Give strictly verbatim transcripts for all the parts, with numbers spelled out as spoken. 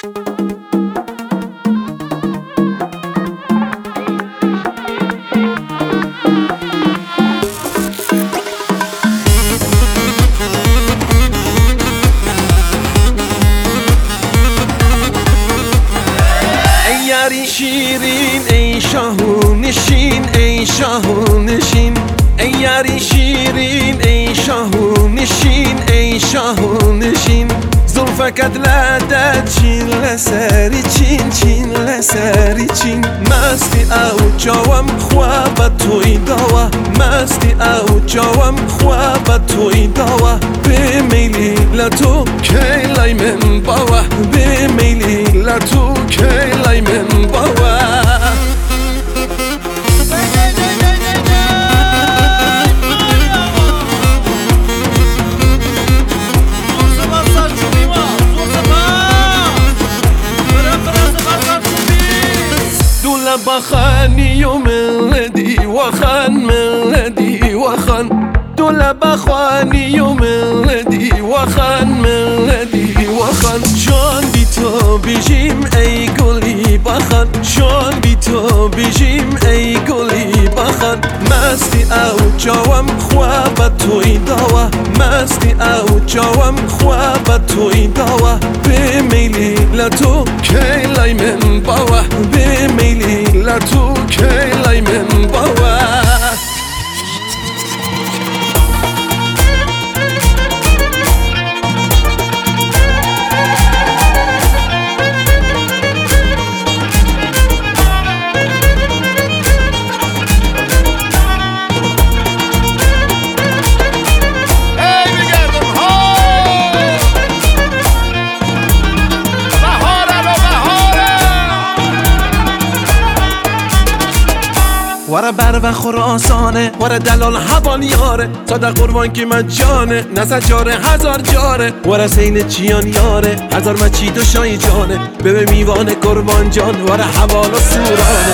یاری شیرین ای شاهو نشین ای شاهو نشین ای یاری شیرین ای شاهو نشین ای شاهو نشین زلفکت لدد چین لسری چین چین لسری چین مستی او جاوم خواب توی داوا مستی او جاوم خواب توی داوا به میلی لتو کی لای من باوا به میلی لتو کی لای من باوا بخاني وملدي وخان ملدي وخان دول بخواني وملدي وخان ملدي وخان شون بی تو بیجیم ای گلی بخان شون بی تو بیجیم ای گلی بخان مستی او جاوم خواب توی داوا مستی او جاوم خواب توی داوا به میلی لتو کی لای من باوا به میلی لتو کی لای من باوا ورا بر و خراسانه ورا دلال حوالیاره صادق قربان که من جانه نزد جاره هزار جاره ورا سیل چیان یاره هزار مچید و شای جانه به میوان قربان جان ورا حوال و سورانه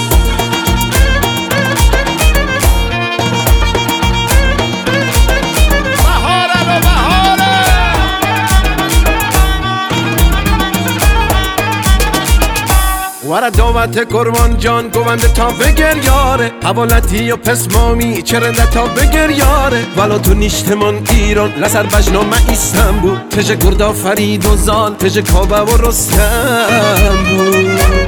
ورا دعوت قربان جان گوونده تا بگر یاره حوالتی و پسمامی چرنده تا بگر یاره ولا تو نیشتمان ایران لسر بجنامه ایستان بود تژ گردا فرید و زال تژ کابه و رستم بود